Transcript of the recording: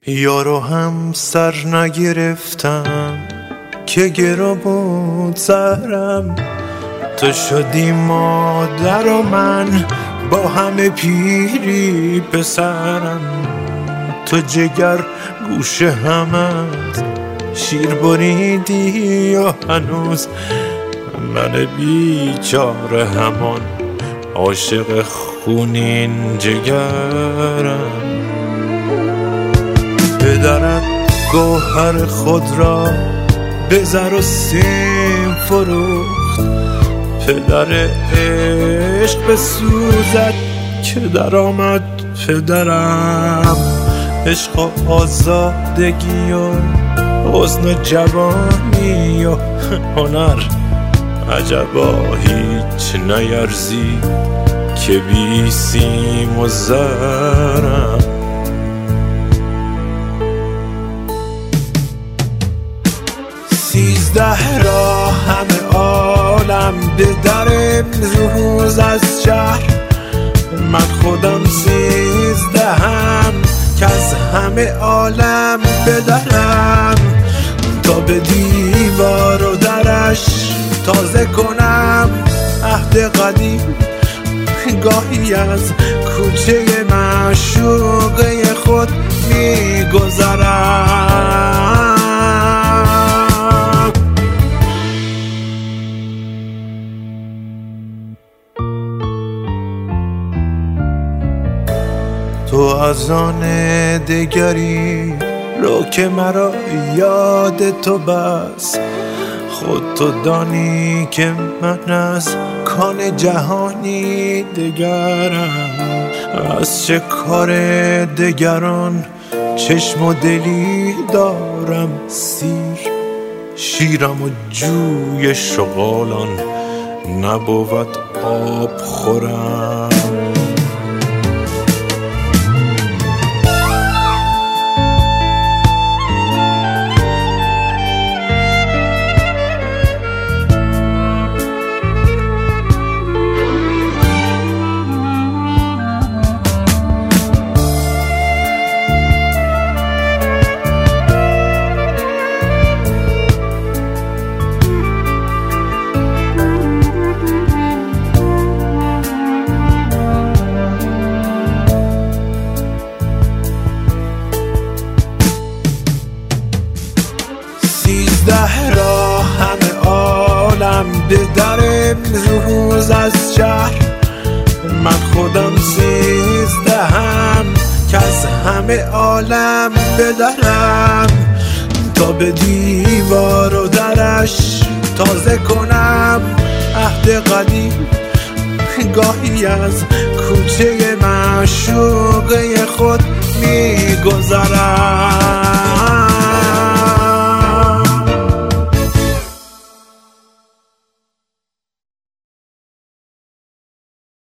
یارو هم سر نگرفتم که گرا بود سرم، تو شدی مادر و من با همه پیری پسرم. تو جگر گوشه همت شیر بریدی و هنوز من بیچاره همان عاشق خونین جگرم. پدرت گوهر خود را به زر و سیم فروخت، پدر عشق بسوزد که در آمد پدرم. عشق و آزادگی و حسن و جوانی و هنر، عجبا هیچ نیرزی که بی سیم و زرم. 13 را همه عالم به در امروز از شهر، من خودم 13ام که از همه عالم بدرم. تا به دیوار و درش تازه کنم عهد قدیم، گاهی از کوچه معشوقه خود میگذرم. تو از آن دگری رو که مرا یاد تو بس، خود تو دانی که من از کان جهانی دگرم. از چه کار دگران چشم و دلی دارم سیر، شیرم و جوی شغالان نبود آب خورم. ده را همه عالم به در امروز از شهر، من خودم 13ام که از همه عالم بدرم. تا به دیوار و درش تازه کنم عهد قدیم، گاهی از کوچه معشوقه خود میگذرم.